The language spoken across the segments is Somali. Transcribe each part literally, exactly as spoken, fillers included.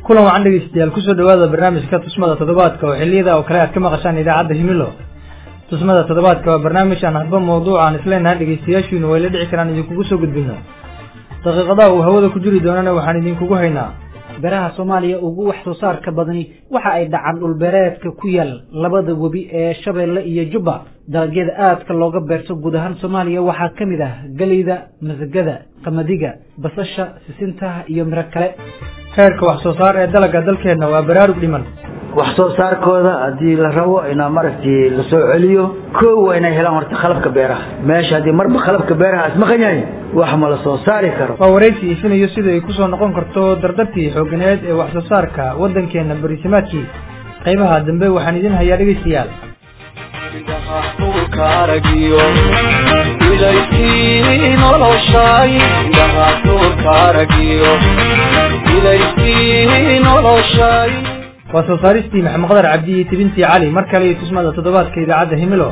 kulan waxaan dhegeystayaal kusoo dhawaada barnaamijka tusmada toddobaadka oo xilliyada oo kale aad ka maqashaan idaacadda Himilo. tusmada toddobaadka waa barnaamij aan hadba mawduuc aan isleenahay dhegeystayaashiinu way la dhici karaan idinkugu soo gudbino. daqiiqadaha uu hawada ku jiri doonana waxaan idinkugu haynaa baraha Soomaaliya ugu wax soo saarka badani waxa ay dhacaan dhul beereedka ku yaal labada webi ee Shabeelle iyo Jubba. dalagyada aadka looga beerto guud ahaan Soomaaliya waxaa ka mid ah galeyda, masagada, qamadiga, basasha, sisinta iyo miro kale. heerka wax soo saar ee dalagga dalkeena waa baraarug dhiman. wax soo saarkooda hadii la rabo in markii la soo celiyo koow waa inay helaan horta qalabka beeraha. meesha hadii marba qalabka beeraha isma qanyahay wax ma la soo saari karo. waa wareegsi isinayo sida ay ku soo noqon karto dardartii xooganeed ee wax soo saarka wadankeena bariismaadkii. qaybaha dambe waxaan idin hayaa dhegeystayaal. waa soo saaristii maxamed qadar cabdi iyo tibintii cali mar kale iyo tusmada toddobaadka idaacadda Himilo.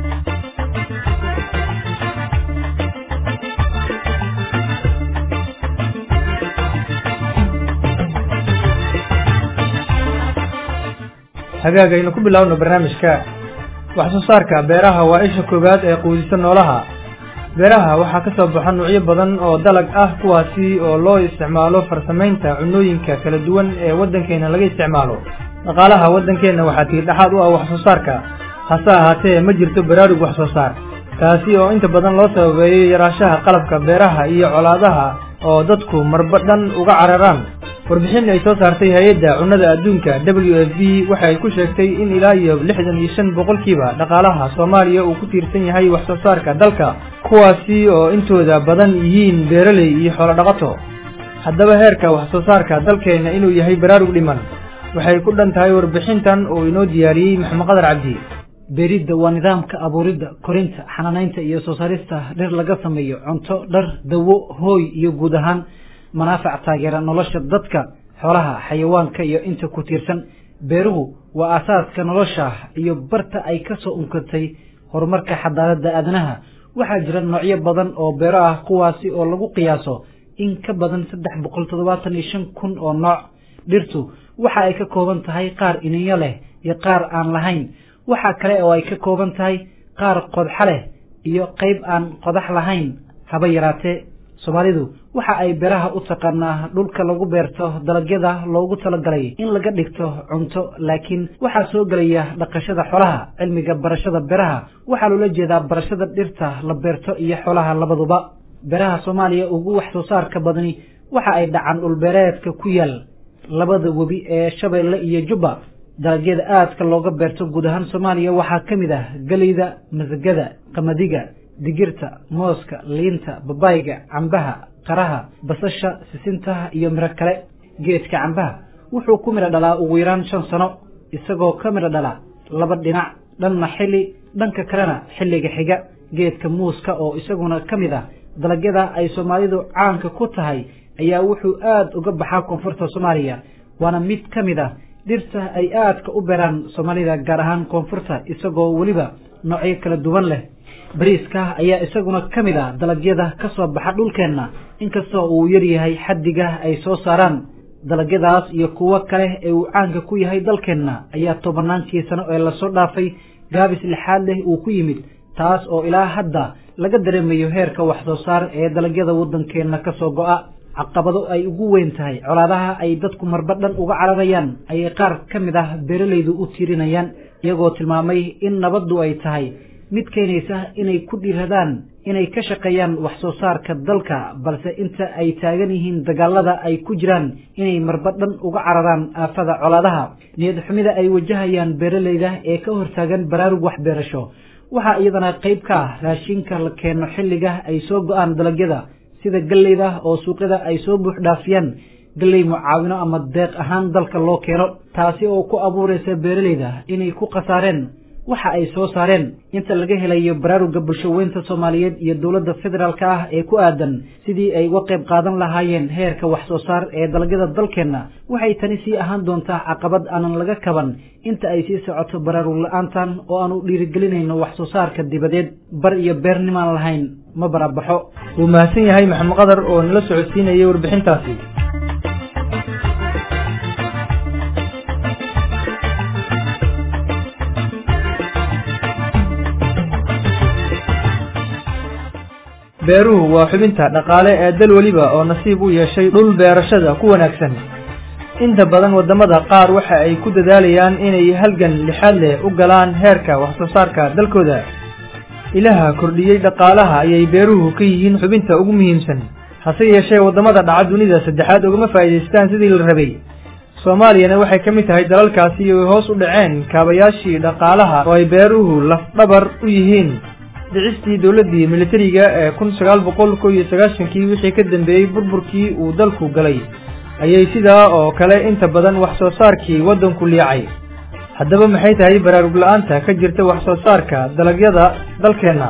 hagaagaynu ku bilaawno barnaamijka. wax soo saarka beeraha waa isha koowaad ee quudisa noolaha. beeraha waxaa ka soo baxa noocyo badan oo dalag ah kuwaasi oo loo isticmaalo farsamaynta cunnooyinka kala duwan ee wadankeena laga isticmaalo. dhaqaalaha wadankeena waxaa tii dhaxaad u ah wax soo saarka. hase ahaatee ma jirto baraarug wax soo saar kaasi oo inta badan loo sababeeyay yaraashaha qalabka beeraha iyo colaadaha oo dadku marba dhan uga cararaan. warbixin ay soo saartay hay'adda cunnada adduunka W F P waxa ay ku sheegtay in ilaa iyo lixdan iyo shan boqolkiiba dhaqaalaha Soomaaliya uu ku tiirsan yahay wax soo saarka dalka, kuwaasi oo intooda badan yihiin beeraley iyo xoolo dhaqato. haddaba heerka wax soo saarka dalkeena inuu yahay baraarug dhiman waxay ku dhan tahay warbixintan oo inoo diyaariyay Maxamed Qadar Cabdi. beeridda waa nidaamka abuuridda, korinta, xanaanaynta iyo soo saarista dhir laga sameeyo cunto, dhar, dawo, hooy iyo guud ahaan manaafac taageera nolosha dadka, xoolaha, xayawaanka iyo inta ku tiirsan. beeruhu waa aasaaska nolosha iyo barta ay ka soo unkatay horumarka xadaaradda aadanaha. waxaa jira noocyo badan oo beero ah kuwaasi oo lagu qiyaaso in ka badan saddex boqol toddobaatan iyo shan kun oo nooc. dhirtu waxa ay ka kooban tahay qaar iniinyo leh iyo qaar aan lahayn. waxa kale oo ay ka kooban tahay qaar qodxa leh iyo qayb aan qodax lahayn. haba yaraatee Soomaalidu waxa ay beeraha u taqaanaa dhulka lagu beerto dalagyada loogu talagalay in laga dhigto cunto, laakiin waxa soo galaya dhaqashada xoolaha. cilmiga barashada beeraha waxa loo jeedaa barashada dhirta la beerto iyo xoolaha labaduba. beeraha Soomaaliya ugu wax soo saarka badani waxa ay dhacaan dhul beereedka ku yaal labada webi ee Shabeelle iyo Jubba. dalagyada aadka looga beerto guud ahaan Soomaaliya waxaa ka mid ah galeyda, masagada, qamadiga, digirta, mooska, liinta, babayga, cambaha, qaraha, basasha, sisinta iyo miro kale. geedka cambaha wuxuu ku miro dhalaa ugu yaraan shan sano isagoo ka miro dhala laba dhinac, dhanna xilli dhanka kalena xilliga xiga. geedka muuska oo isaguna ka mid ah dalagyada ay Soomaalidu caanka ku tahay ayaa wuxuu aad uga baxaa koonfurta Soomaaliya, waana mid ka mid ah dhirta ay aadka u beeraan Soomaalida gaar ahaan koonfurta, isagoo weliba noocyo kala duwan leh. bariiska ayaa isaguna ka mid ah dalagyada ka soo baxa dhulkeena, inkastoo uu yar yahay xaddiga ay soo saaraan. dalagyadaas iyo kuwo kale ee uu caanka ku yahay dalkeena ayaa tobannaankii sano ee lasoo dhaafay gaabis lixaad leh uu ku yimid, taas oo ilaa hadda laga dareemayo heerka wax soo saar ee dalagyada wadankeena ka soo go'a. caqabado ay ugu weyn tahay colaadaha ay dadku marba dhan uga cararayaan ayay qaar ka mid ah beeralaydu u tiirinayaan, iyagoo tilmaamay in nabaddu ay tahay mid keenaysa inay ku dhiiradaan inay ka shaqeeyaan wax soo saarka dalka, balse inta ay taagan yihiin dagaalada ay ku jiraan inay marba dhan uga cararaan aafada colaadaha. niyad xumida ay wajahayaan beeralayda ee ka hortaagan baraarug wax beerasho waxaa iyadana qayb ka ah raashinka la keeno xilliga ay soo go'aan dalagyada, sida galeyda oo suuqyada ay soo buux dhaafiyaan galey mucaawino ama deeq ahaan dalka loo keeno, taasi oo ku abuuraysa beeralayda inay ku qasaareen waxa ay soo saareen. inta laga helayo baraaruga bulshaweynta Soomaaliyeed iyo dawladda federaalka ah ee ku aadan sidii ay uga qayb qaadan lahaayeen heerka wax soo saar ee dalagyada dalkeena, waxay tani sii ahaan doontaa caqabad aanan laga kaban inta ay sii socoto baraarug la'aantan oo aanu dhiirigelinayno wax soo saarka dibadeed. bar iyo beernimaan lahayn ma barabaxo. wuu mahadsan yahay Maxamed Qadar oo nala socodsiinayay warbixintaasi. beeruhu waa xubinta dhaqaale ee dal waliba oo nasiib u yeeshay dhul beerashada ku wanaagsan inta badan wadamada qaar waxa ay ku dadaalayaan inay halgan lixaad leh u galaan heerka wax soo saarka dalkooda ilaha kordhiyay dhaqaalaha ayay beeruhu ka yihiin xubinta ugu muhiimsan hase yeeshee wadamada dhaca dunida saddexaad ugama faa'iideystaan sidii la rabay Soomaaliyana waxay ka mid tahay dalalkaasi oo hoos u dhaceen kaabayaashii dhaqaalaha oo ay beeruhu laf dhabar u yihiin dhicistii dawladii militariga ee kun sagaal boqol iyo sagaashan-kii wixii ka dambeeyay burburkii uu dalku galay ayay sidaa oo kale inta badan wax soo saarkii wadanku liicay haddaba maxay tahay baraarug la'aanta ka jirta wax soo saarka dalagyada dalkeena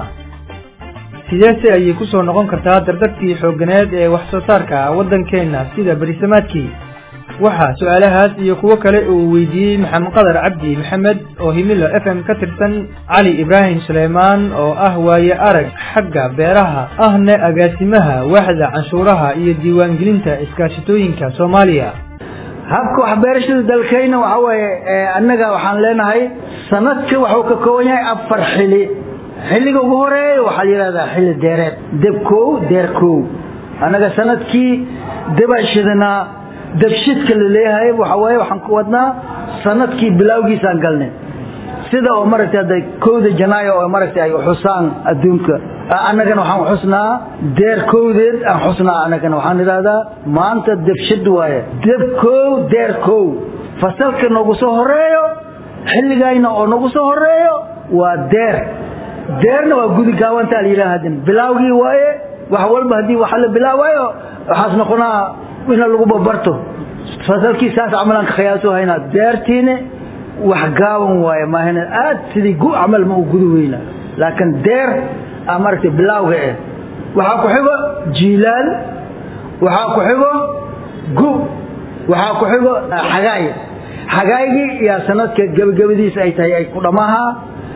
sidaasi ayay ku soo noqon kartaa dardartii xoogganeed ee wax soo saarka wadankeena sida barisamaadkii waxa su'aalahaas iyo kuwa kale uu weydiiyay Maxamed Qadar Cabdi Maxamed oo Himilo F M ka tirsan Cali Ibrahim Sulaymaan oo ah waaye arag xagga beeraha ahna agaasimaha waaxda canshuuraha iyo diiwaangelinta iskaashatooyinka Soomaaliya habka wax beerashada dalkeena waxa weeye annaga waxaan leenahay sanadkii wuxuu ka kooban yahay afar xilli xilliga ugu horeeya waxa la yiraahdaa xilli deereed debkow deerkow annaga sanadkii debashadana dabshidka la leeyahay waxa weeye waxaan ku wadnaa sanadkii bilowgiisa aan galnay sida oo maragtay kowda Janaayo oo maragtay ay xusaan adduunka annagana waxaan xusnaa deerkowdeed aan xusnaa annagana waxaan iraahdaa maanta dabshid waaye debkow deerkow fasalka noogu soo horeeyo xilligayna oo noogu soo horeeyo waa deer deerna waa gudi gaawanta la yiraahdaa bilowgii waaye wax walba hadii waxa la bilaawayo waxaas noqonaa in lagu barto fasalkii saas amalan ka khayaaso hayna deertiina wax gaawan waaye ma hana aad sidii gu amal ma u gudu weyna laakiin deer amarti bilawga ee waxa ku xigo jiilal waxa ku xigo gu waxa ku xigo xagaay xagaaygi ya sanadka gabagabadiisa ay tahay ay ku dhamaha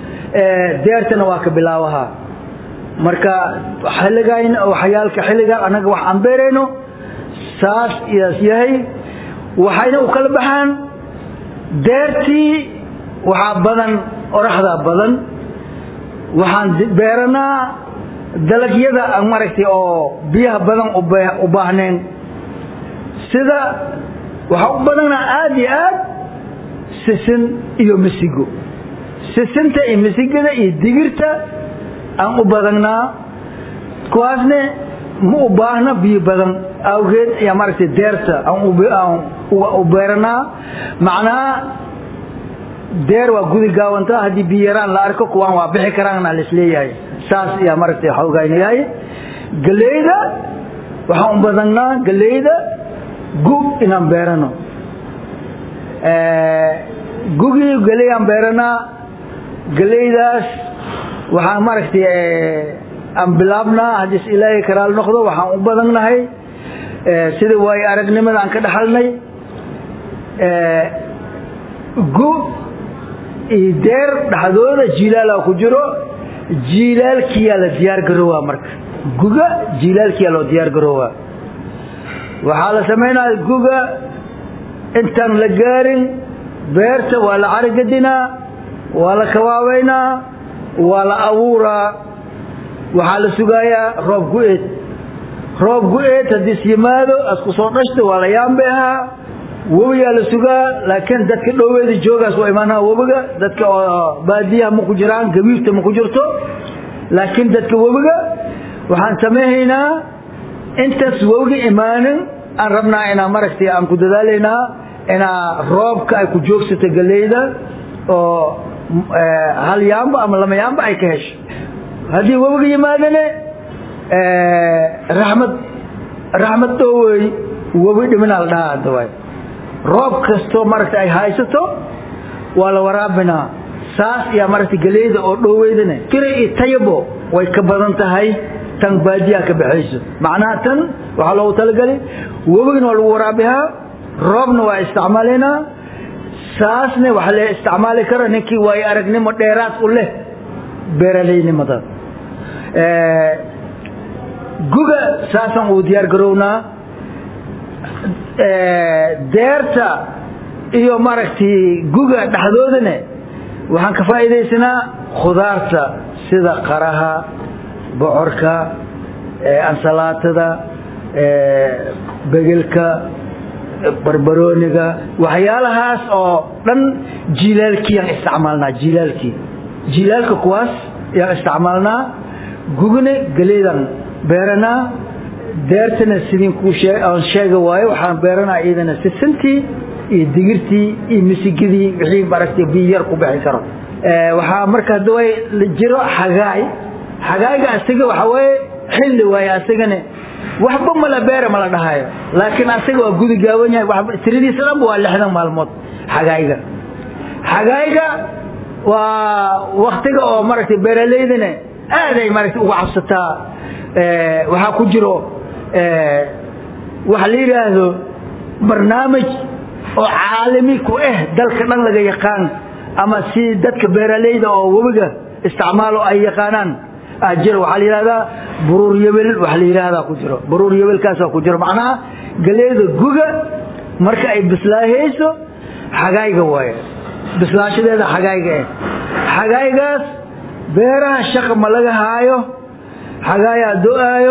ee deertana waa ka bilaawaha marka xilligayn oo xayaalka xilliga anaga wax aan beereyno saas yahay waxayna u kala baxaan deertii waxa badan oraxda badan waxaan beeranaa dalagyada aan maragtay oo biyaha badan u baahneen sida waxa u badanaa aad iyo aad sisin iyo misigo sisinta iyo misigada iyo digirta aan u badanaa kuwaasne ma u baahna biyo badan awgeed ya maragtay deerta aan u beeranaa macnaa deer waa gudi gaawanta hadii biyo yaraan la arko kuwaan waa bixi karaan la isleeyahay saas ya maragtay xoogaynayahay galeyda waxaan u badanaa galeyda gub inaan beerano ee gugi galeyaan beeranaa galeydaas waxaan maragtay aan bilaabna hadis ilaahay karaal noqdo waxaan u badannahay ee sida way aragnimada aan ka dhaxalnay ee gu ideer dhaxdooda jiilal ku jiro jiilaalkiya la diyaar garowaa marka guga jiilaalkiya loo diyaar garowaa waxa la sameeynaa guga intaan la gaarin beerta waa la argadina waa la kawaaweyna waa la abuuraa waxa la sugayaa roob gu'eed roob gu'eed hadii yimaado asku soo dhashto waa la yaambeha wabiga la sugaa laakiin dadka dhoweeda joogaas waa imaanaa wabiga dadka baadiyaha ma ku jiraan gabiirta ma ku jirto laakiin dadka wabiga waxaan sameeynaa intaas wabiga imaanin aan rabnaa inaan maragtay aan ku dadaaleynaa ina roobka ay ku joogsato galeyda oo hal yaamba ama lama yaamba ay ka hesho hadii wabiga yimaadane ee rahmad rahmad dowey wabi dhimanal dhaadaway roob kasto maragtay ay haysato waa la waraabinaa saas iyo maragtay galeyda oo dhoweydane tire iyo tayabo way ka badan tahay tan baadiya ka baxayso macnaha tan waxa loo talagalay wabigna waa lagu waraabihaa roobna waa isticmaalina saasna waxa la isticmaali karaa ninkii way aragnimo dheeraad u leh beeraleynimada ee guga saasan uu diyaar garownaa ee deerta iyo maragtay guga dhaxdoodana waxaan ka faa'iideysanaa khudaarta sida qaraha bocorka ansalaatada begelka barbarooniga waxyaalahaas oo dhan jilaalkii aan isticmaalnaa jilaalkii jilaalka kuwaas yaa isticmaalnaa gugna galeedan beeranaa deertana sidin ku sheega waayo waxaan beeranaa iyadana sisintii iyo digirtii iyo misigidii wixii baragtay biyar ku bixi karo waxaa markaa daway jiro xagaay xagaayga asiga waxa way xilli way asagana waxba ma la beera ma la dhahayo laakiin asiga waa gudi gaawan yahay wax tiradiisa dhan waa lixdan maalmood xagaayga xagaayga waa waqtiga oo maragtay beeraleydina aad ay maragtay uga cabsataa ee waxa ku jiro ee wax la yiraahdo barnaamij oo caalami ku ah dalka dhan laga yaqaan ama si dadka beeraleyda oo wabiga isticmaalo ay yaqaanaan ajir waxa la yiraahdaa buruur yabel waxa la yiraahdaa ku jiro buruur yabel kaas ku jiro macnaha galeeda guga marka ay bislaahayso xagaayga way bislaashadeeda xagaayga ah xagaaygaas beeraha shaqo ma laga haayo xagaaya do'ayo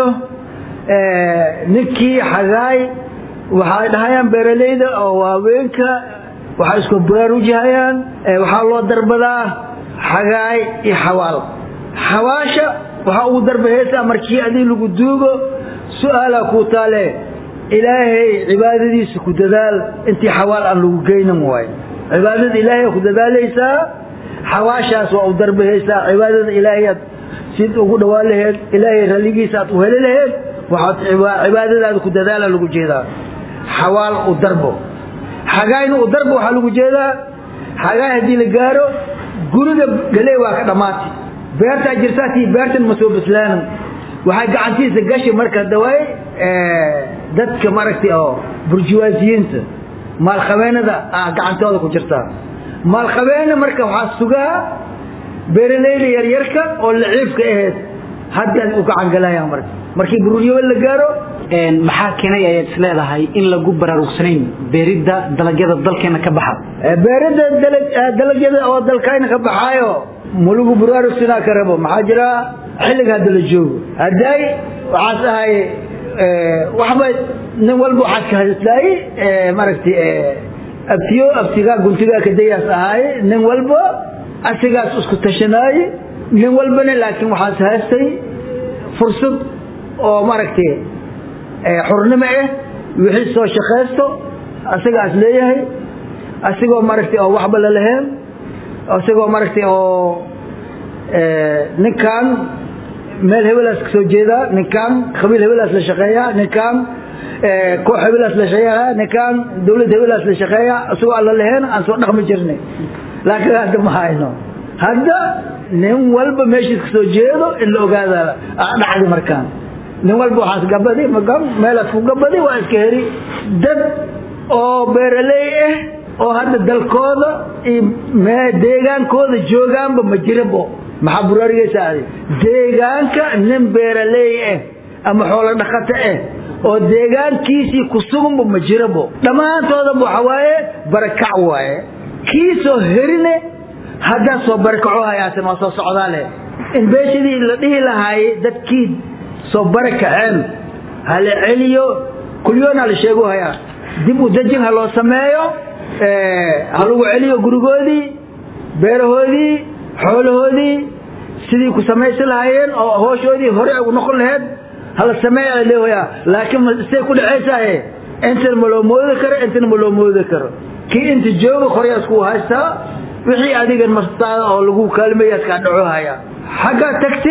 ee ninkii xagaay waxa dhahayaan beeraleyda oo waaweenka waxa isku baraarujiyaan waxa loo darbadaa xagaay iyo xawaal xawaasha waxa uu darbaheesa markii adii lagu duugo su'aala ku taale ilaahay cibaadadiisa ku dadaal intii xawaal aan lagu geynin way cibaadada ilaahay ku dadaalaysa xawaashaas waa uu darbaheesa cibaadada ilaahay sid ugu dhawaaleed ilaahay raligiisa aad u helaaleed waxa cibaadadaada ku dadaala lagu jeedaa xawaal u darbo xagaayna u darbo waxa lagu jeedaa xagaay hadii la gaaro guriga galay waa ka dhamaatay beerta jirtaati beertan ma soo bislaan waxa gacantiisa gashi marka daway ee dadka maragtay oo burjuwaasiyiinta maal qabeenada gacantooda ku jirta maal qabeena marka waxa sugaa beeraleyda yar yarka oo laciifka ahayd hadda u gacan galayaan marka markii buruuriyo la gaaro een maxaa keenay ay isleedahay in lagu baraarugsanayn beerida dalagyada dalkeena ka baxa beerida dalagyada oo dalkeena ka baxayo mulugu baraarugsana karabo maxaa jira xilliga hadda la joogo haday waxa tahay ee waxba nin walba waxa ka hadlay ee maragti ee abtiyo abtiga guntiga ka dayas ahay nin walba asigaas isku tashanay nin walbana laakiin waxa haystay fursad oo maragti ee xornimo ah wixii soo shaqeysto asigaas leeyahay asigoo maragti oo waxba la lahayn asigoo maragti oo ee ninkan meel hebelaas soo jeeda ninkan qabiil hebelaas la shaqeeya ninkan ee koox hebelaas la shaqeeya ninkan dawlad hebelaas la shaqeeya asoo alla lahayn aan soo dhaqmi jirnay laakiin hadda ma hayno hadda nin walba meeshii soo jeedo in la ogaado dhacdi markaan nin walba waxa gabadhi magam meel ku gabadhi waa iska heri dad oo beeraley ah oo hadda dalkooda iyo deegaankooda joogaanba ma jirabo maxaa buraarigaysaa deegaanka nin beeraley ah ama xoolo dhaqato ah oo deegaankiisii ku suganba ma jirabo dhamaantooda waxa waaye barakac waaye kiisoo herine hadda soo barakaco hayaasan waa soo socdaale in beeshadii la dhihi lahaay dadkii soo barakaceen hal celiyo kulyoona la sheego haya dib u dajin ha loo sameeyo ee hal ugu celiyo gurigoodii beerahoodii xoolahoodii sidii ku sameeysan lahaayeen oo hooshoodii hore ugu noqon lahayd hal sameeyo leeyahay laakiin ma istay ku dhacaysaa inta ma loo moodi karo inta ma loo moodi karo kii inta joogo qoryaas ku haysta wixii adiga martaada oo lagu kaalmeeyo ka dhaco haya xaga tagti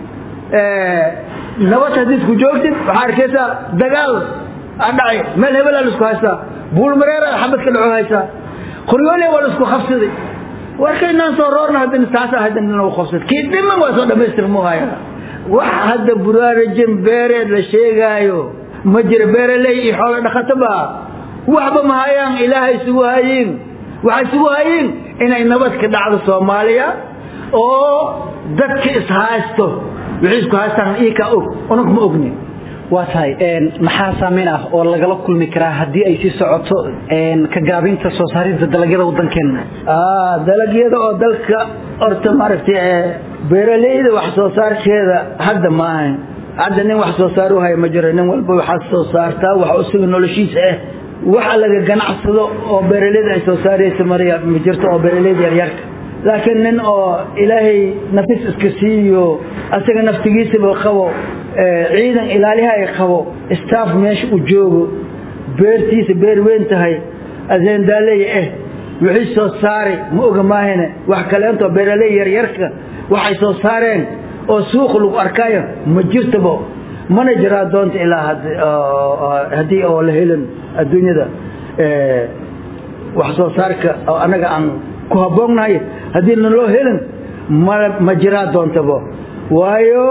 ee nabad hadii ku joogtid waxa arkaysaa dagaal adhay meel hebel la isku haysta buul mareer xabad ka dhaco haysta qoryoole wala isku qabsaday warkayna soo roorna hadin saasa hadin noo qabsad kii dhiman waa soo dhameystir mo haya wax hadda buraarajin beereed la sheegayo ma jira beeraley iyo xoolo dhaqataba waxba ma hayaan ilaahay sugu hayin waxa sugu hayin inay nabad ka dhacdo Soomaaliya oo dadka is haysto wixii isku haystaan ika og onog ma ogni waa tahay een maxaa saameyn ah oo laga la kulmi karaa hadii ay si socoto een ka gaabinta soo saaridda dalagyada wadankeena ah dalagyada oo dalka horta maragtay beeraleyda wax soo saarkeeda hadda ma ahayn hadda nin wax soo saaro hay ma jiro nin walba waxa soo saartaa wax usuga noloshiisa ah waxa laga ganacsado oo beeraleyda ay soo saarayso mariya ma jirto oo beeraleyda yar yar laakiin nin oo ilaahay nafis iska siiyo asaga naftigiisa baa qabo ciidan ilaaliha ay qabo staff meesha u joogo beertiisa beer weyn tahay azeen daalay eh wixii soo saaray ma oga maahane wax kale inta beeraley yar yarka waxay soo saareen oo suuq lagu arkayo ma jirtaba mana jira doonta ilaa hadii oo la helan adduunyada ee wax soo saarka oo anaga aan ku haboonnahay hadii loo helan ma jira doontaba waayo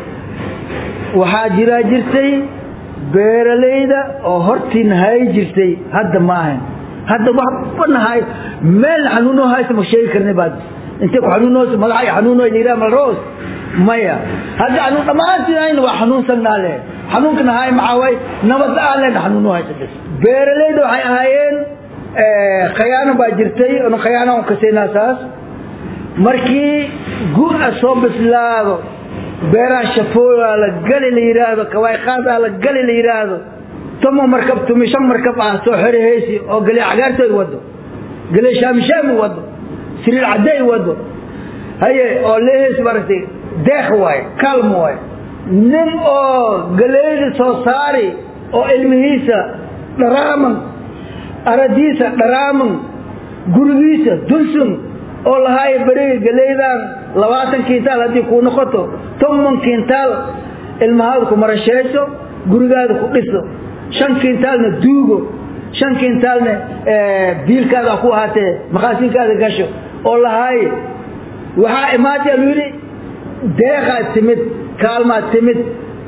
waxa jira jirtay beeraleyda oo hortiin hay jirtay hadda ma ahayn hadda wax banahay meel xanuuno haysta ma sheegi karnay baad inta ku xanuuno madaxa xanuuno ilaa mal roos maya hadda anu dhamaantiin waa xanuun sagnaale xanuunkana hay maxaway nabad aan xanuuno haysta beeraleyda waxay ahaayeen ee khiyaano baa jirtay oo khiyaano ka seenasaas markii guur soo bislaado beeraha shafoola la gali la yiraahdo kaway qaada la gali la yiraahdo tamo markab tumi shan markab ah soo xireysi oo gali cagaartay wado gali shaam shaam wado siril caday wado haye oo lees bartay deeq way kalm way nin oo galeeyda soo saari oo ilmihiisa daraaman aradiisa daraaman gurigiisa dulsun oo lahaay bari galeeydan labaatan kintaal hadii ku noqoto toban kintaal ilmahaadu ku marashayso gurigaada ku dhiso shan kintalna duugo shan kintalna ee biilkaada ku ahaatee maqaasinkaada gasho oo lahaay waxa imaatay luri deeqa timid kaalma timid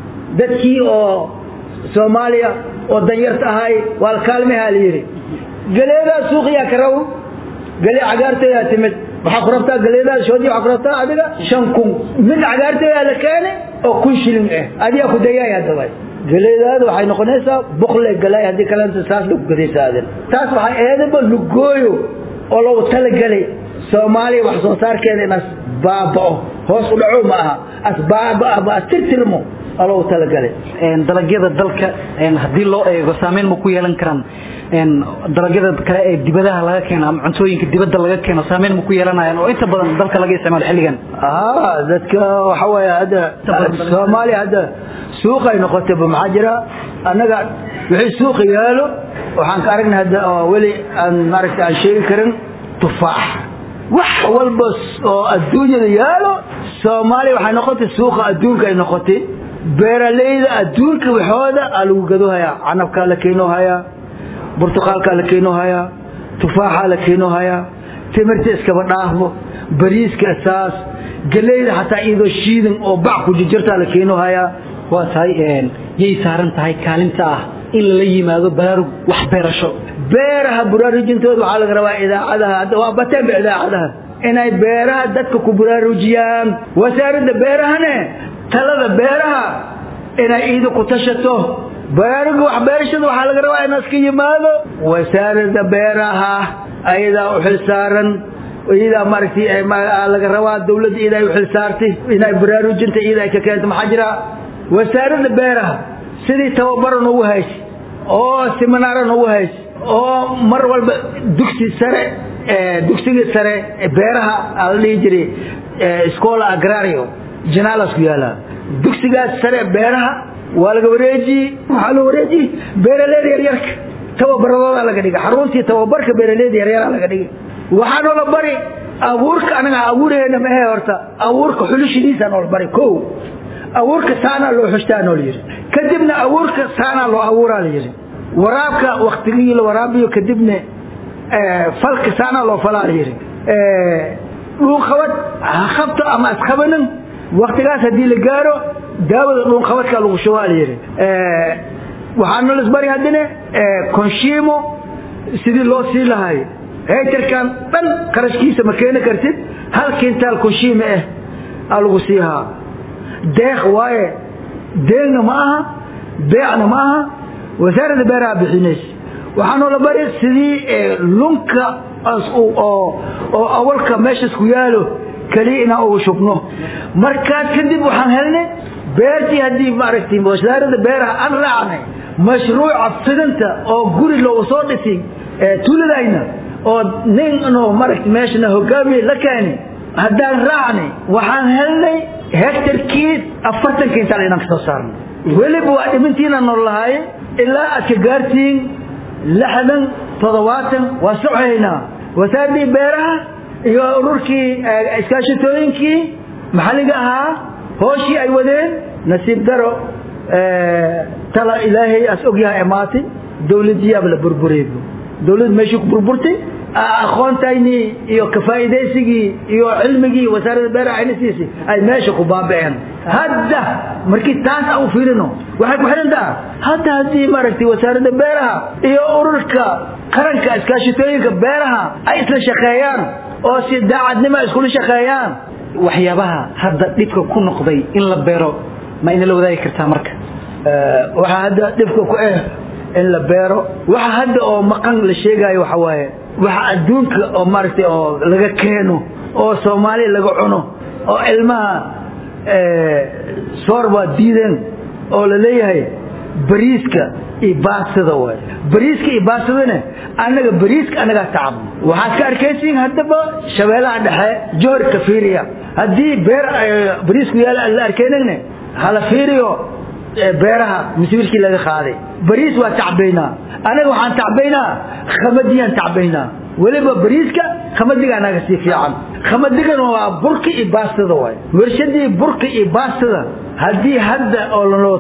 dadkii oo Soomaaliya oo danyarta ahay wal kaalmaha leeyri galeeda suuqiya karaw gali cagaartay timid waxa qorabta galeeda shoodi waxa qorabta adiga shan kun mid cagaartay la keenay oo kun shilin ah adiga ku dayay hadaway galeedaadu waxay noqonaysaa boqle galay hadii kalanta saas lagu gadaysaadeen taas waxa eedaba lugooyo oo loo tala galay Soomaaliya wax soo saarkeena inaas baabao hoos u dhaco ma aha asbaab aba tirtirmo loo tala galay een dalagyada dalka een hadii loo eego saameyn ma ku yeelan karaan een dalagyada kale ee dibadaha laga keeno ama cuntooyinka dibadda laga keeno saameyn ma ku yeelanayaan oo inta badan dalka laga isticmaalo xilligan ah dadka waxa way hada Soomaaliya hada suuq ay noqotay maxaa jira anaga wixii suuq yaalo waxaan ka aragnaa hada wali aan markaa aan sheegi karin tufaax wax walba oo adduunyada yaalo Soomaaliya waxay noqotay suuqa adduunka ay noqotay beeraleyda adduunka waxooda lagu gado haya canabka la keeno haya burtuqaalka la keeno haya tufaaxa la keeno haya timirta iska badhaafo bariiska asaas galeeyda hatta iido shiidan oo bac ku jirta la keeno haya waa tahay een yey saaran tahay kaalinta ah in la yimaado baraarug wax beerasho beeraha baraarujintooda waxa laga rabaa idaacadaha hadda waa bateen idaacadaha inay beeraha dadka ku baraarujiyaan wasaaradda beerahana talada beeraha inay iido ku tashato baraarug wax beerashada waxa laga rabaa in iska yimaado wasaaradda beeraha ayada u xilsaaran iyada marti ay laga rabaa dawladda iyada u xilsaartay inay baraarujinta iyada ay ka keento maxaa jira wasaaradda beeraha sidii tababaran ugu haysi oo seminaaran ugu haysi oo mar walba dugsi sare ee dugsiga sare ee beeraha aan la jiray iskoola agrario janalas ku yaala dugsigaas sare beeraha waa laga wareeji waxa la wareeji beeraleyda yar yar tababaradooda laga dhigay xaruntii tababarka beeraleyda yar yar laga dhigay waxaan la bari abuurka anaga abuureena ma horta abuurka xulushiisa noo bari koow abuurka saana loo xustaan oo leeyahay kadibna abuurka saana loo abuuraa leeyahay waraabka waqtigii la waraabiyo kadibna ee falka saana loo falaa leeyahay ee dhul qabad qabto ama asqabanan waqtigaas hadii la gaaro daawada dhul qabadka lagu shubaa leeyahay ee waxaan la isbari hadina ee konshimo sidii loo sii lahaay heerkan dhan qarashkiisa ma keenin kartid hal kintaal konshimo ah lagu siihaa deeq waaye deeqna ma aha beecna ma aha wasaaradda beeraha bixinaysa waxaan la bari sidii lunka as oo oo awalka meesha ku yaalo kaliina oo shubno marka kadib waxaan helnay beertii haddii maaragtay wasaaradda beeraha aan raacnay mashruuca fidinta oo guri loogu soo dhisay tuuladayna oo nin inuu maaragtay meeshana hogaamiye la keenay haddaan raacnay waxaan helnay hektarkii afartan kintaal inaan kasoo saarnay weliba waa dhimintiina nool lahay ilaa aad ka gaartiin lixdan toddobaatan waa soconaynaa wasaaradii beeraha iyo ururkii iskaashatooyinkii maxalliga ahaa hooshii ay wadeen nasiib daro tala ilaahay as ogyahay imaatay dawladdiyaaba la burbureebo dawlad meeshii ku burburtay aqoontaynii iyo kafaaidaysigii iyo cilmigii wasaaradda beeraha ayna siisay ay meesha ku baaba'een hadda markii taas aan u fiirino waxay ku xiran tahay hadda haddii maaragtay wasaaradda beeraha iyo ururka qaranka iskaashatooyinka beeraha ay isla shaqeeyaan oo si daacadnimo iskula shaqeeyaan waxyaabaha hadda dhibka ku noqday in la beero ma ina la wadaagi kartaa marka waxa hadda dhibka ku ah in la beero waxa hadda oo maqan la sheegayo waxa waaye waxa adduunka oo maaragtay oo laga keeno oo Soomaaliya laga cuno oo ilmaha ee soorba diidan oo la leeyahay bariiska iyo baastada way bariiska iyo baastadana anaga bariiska anaga taab waxa ka arkaysiin hadaba shabeelaha dhexe joor ka fiiriya hadii beer bariisku yaala la arkaynayna hala fiiriyo beeraha masiirkii laga qaaday bariis waa tacbeynaa anaga waxaan tacbeynaa khamadiyan tacbeynaa waliba bariiska khamadiga anaga si fiican khamadigan waa burki iyo baastada way warshadii burki iyo baastada hadii hadda oo loo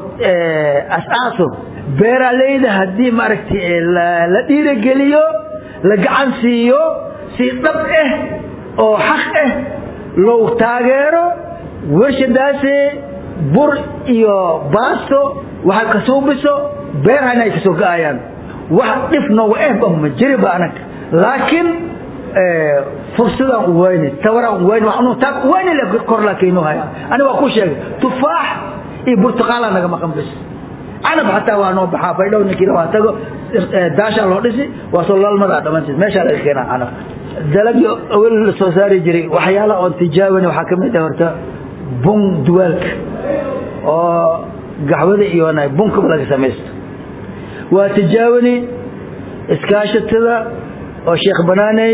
asaaso beeralayda hadii maaragtay la dhiira geliyo la gacan siiyo si dhab ah oo xaq ah loo taageero warshadaasi bur iyo baasto waxa ka soo biso beerana ay soo gaayaan wax dhifno waaba ma jiriba anak laakiin ee fursada wayne tawara wayne waxnu tab wayne la kor la keenoo hay ana waa ku sheegay tufaax iyo burtuqaal naga maqan bis ana hatta waa noo baxaa faydo ninkii waa tago daasha loo dhisi waa soo lalmada dhamantiis meesha la keenaa ana dalabyo awal soo saari jiray waxyaalo oo tijaabani waxa kamid ah horta bun duwalka oo gaxwada iyo ana bunka laga sameeysto waa tijaabani iskaashatada oo sheekh banaanay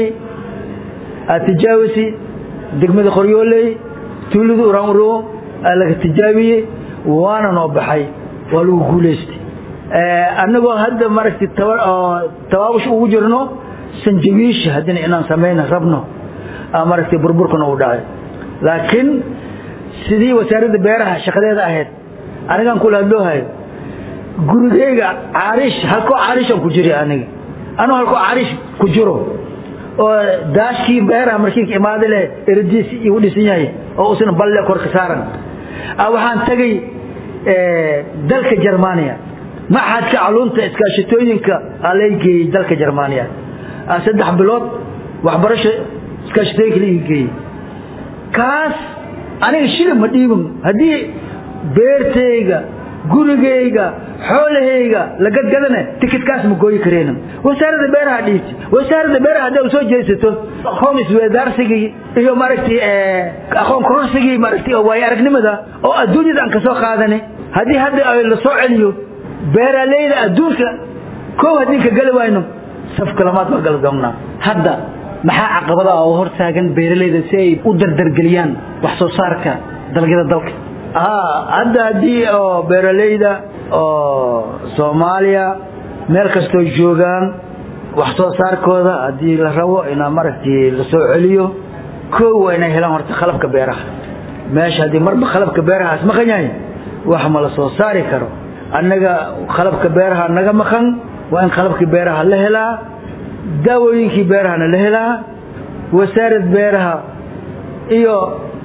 atijaawisi degmada qoryooley tuuladu uraanro laga tijaabiyay waana noo baxay waa lagu guuleystay ee anagoo hadda maragti tawaabush ugu jirno sanjawiish hadina inaan sameeyna rabno maragti burburkana u dhacay laakiin sidii wasaaradda beeraha shaqadeeda ahayd anigan kula hadloohay gurigeyga caarish halko caarish ku jiri aniga anoo halko caarish ku jiro oo daashkii beeraha markii imaadile irdiis iyo dhisan yahay oo usna balle kor ka saaran waxaan tagay ee dalka Jarmaniya maxadka calunta iskaashatooyinka aleegay dalka Jarmaniya saddex bilood waxbarasho iskaashatooyinka leeyay kaas aniga shilin ma dhiibin hadii beertayga gurigeyga xoolahayga laga gadana tikidkaas ma gooyi kareen wasaaradda beeraha dhiis wasaaradda beeraha haday soo jeesato aqoon isweedaarsiga iyo maragti ee aqoon kororsiga maragti oo way aragnimada oo adduunyada aan ka soo qaadanay hadii hadda ay la soo celiyo beeralayda adduunka koow hadii ka gali wayno saf kalamaad ma galgamna hadda maxaa caqabada oo hor taagan beeralayda si ay u dardargeliyaan wax soo saarka dalagyada dalka ah hadda hadii oo beeralayda oo Soomaaliya meel kasto joogan wax soo saarkooda hadii la rabo ina maragtii la soo celiyo koow wayna helaan horta qalabka beeraha meesha hadii marba qalabka beeraha ma qanyahay wax ma la soo saari karo anaga qalabka beeraha naga maqan waa in qalabka beeraha la helaa daawooyinkii beeraha la helaa wasaaradda beeraha iyo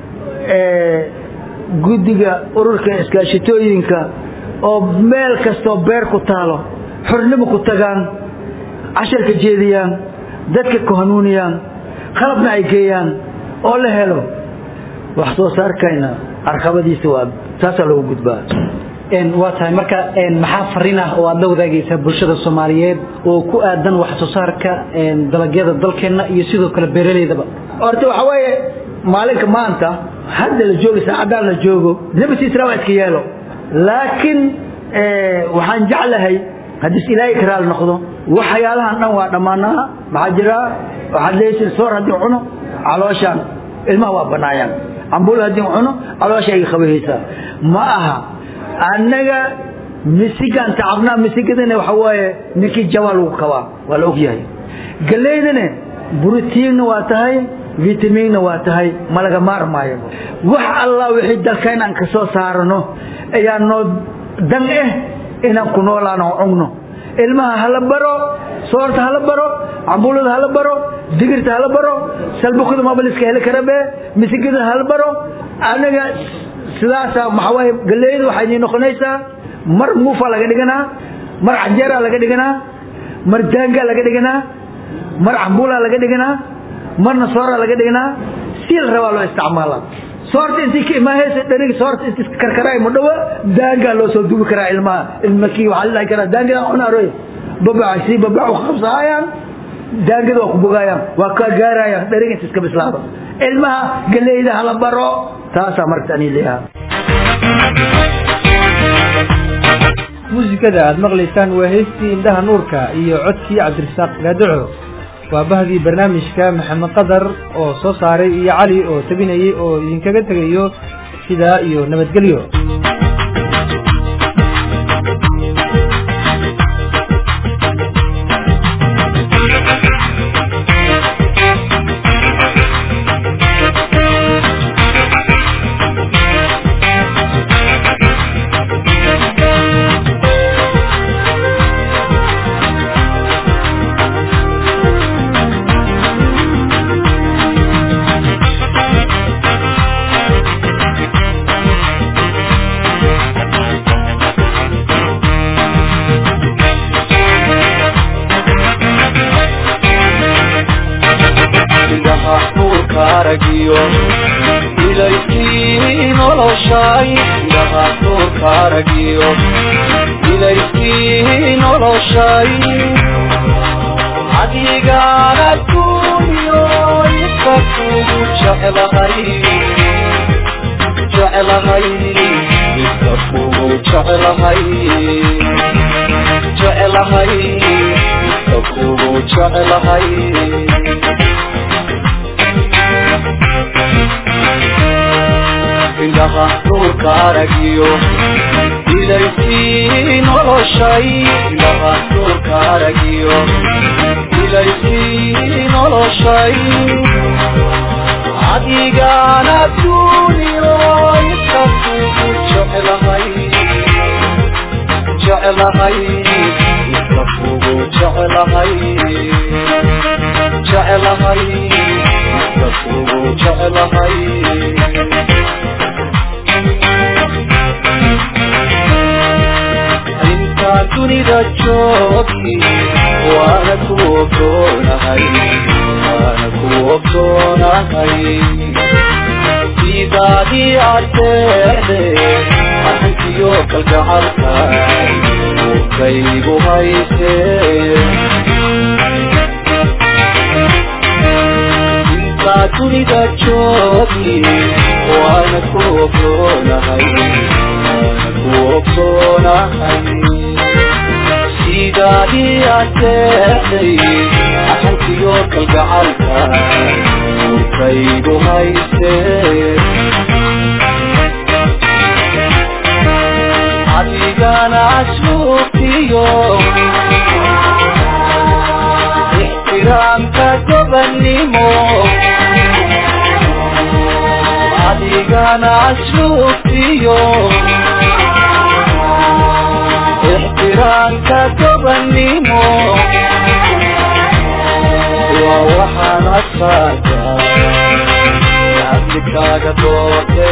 ee gudiga ururka iskaashatooyinka oo meel kasto beer ku taalo xornimo ku tagaan casharka jeediyaan dadka ku hanuuniyaan qalabna ay geeyaan oo la helo wax soo saarkayna arqabadiisa waa taas loo gudbaa een waa tahay marka een maxaa fariin ah oo aad la wadaagaysaa bulshada Soomaaliyeed oo ku aadan wax soo saarka een dalagyada dalkeena iyo sidoo kale beeraleydaba horta waxa weeye مالك ما أنت حد الجوج سعدان الجوج نبي تسرع كيالو لكن اه وحن جعلها هذه إلهي كرال نخذه وحيالها نوع دمانها معجرة وحد ليش الصور هدي عنه علشان الماء بنايان أمبول هدي عنه علشان يخبيهسا معها أنك مسيكان تعبنا مسيكتنا وحواي نكي جوال وكوا والأوكياي قليدنا بروتين واتهاي فيتامين واتهاي ملقا مار ماي وح الله وحيد دلكين أنك سو سارنو ايانو دن إيه إنا كنولانا وعنو الماء هلا برو صورت هلا برو عمبولد هلا برو دقرت هلا برو سلبوكد ما بلسك هلا كربه مسيكتنا هلا برو أنا سلاسة محواي قليد وحيني نخنيسا مر موفا لغا دغنا مر عجيرا لغا دغنا مر دانغا لغا دغنا مر عمبولا لغا دغنا مر نصورا لغا دغنا سيل روا لو استعمالا صورت انت ما هي دنيك صورت انت كركراي مدو دانغا لو سو دوب كرا علما المكي وحلا كرا دانغا انا روي بابا سي بابا خمسه ايام دانغا دو بوغايا وكا غارايا دنيك اسك بسلاado ilmaha galeyda hala baro taasa martani leeyaha muusikada aad maqlaysaan waa heestii indhaha nuurka iyo codkii Cabdirasaaq Gaadco waa bahdii barnaamijka Maxamed Qadar oo soo saaray iyo Cali oo tabinayay oo idinkaga tagayo sida iyo nabadgelyo وحنا صادق عبدك